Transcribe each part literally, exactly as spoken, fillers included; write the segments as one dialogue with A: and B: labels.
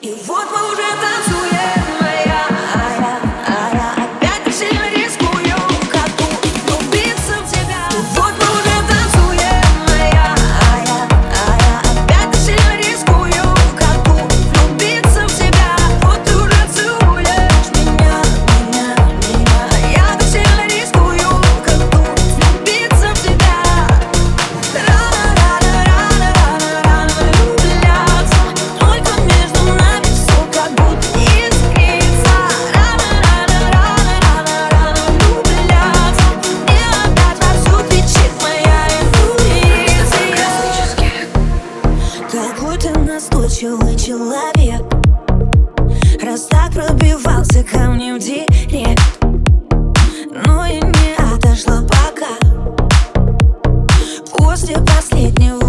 A: И вот мы уже танцуем, а я, а я, а я опять так сильно рискую, как тут влюбиться в тебя. И вот мы уже танцуем, а я, а я, а я опять так сильно рискую, как тут влюбиться в тебя. Вот ты уже целуешь меня, меня, меня, а я так сильно рискую, как тут влюбиться в тебя. Рано, рано, рано, рано, рано влюбляться, только между нами все как будто искрится. Рано, рано, рано, рано, рано влюбляться, мне опять вовсю кричит моя интуиция. Какой ты настойчивый человек, раз так пробивался ко мне в директ, но и не отошла пока. После последнего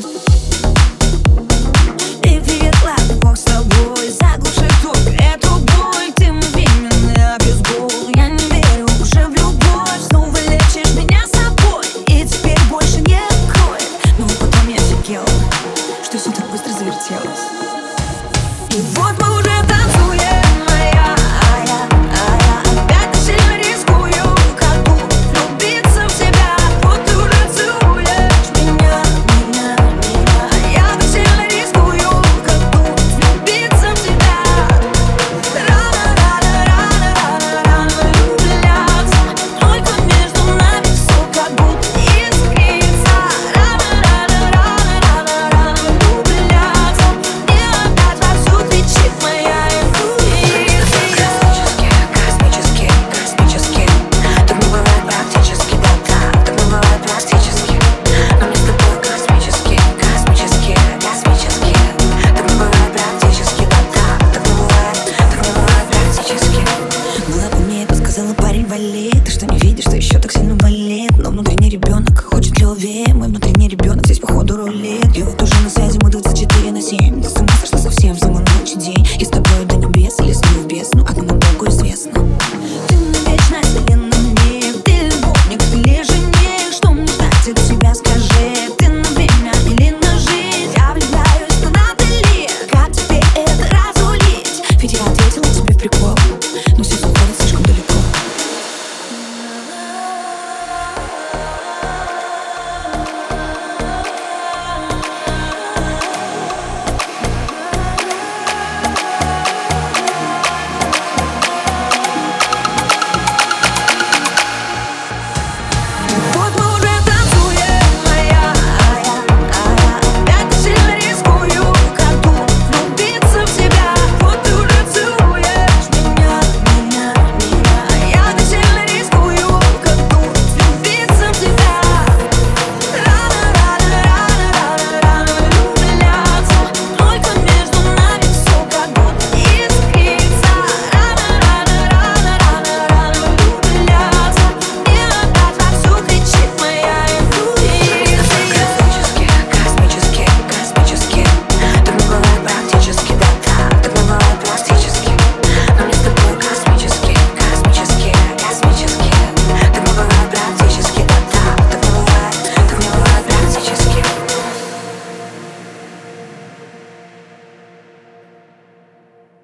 A: и верила, Бог с тобой заглушит только эту боль. Ты мгновенный обезбол, я не верю уже в любовь. Снова лечишь меня с собой и теперь больше не откроет. Но потом я офигела, что все так быстро завертелось. И вот мы уже танцуем.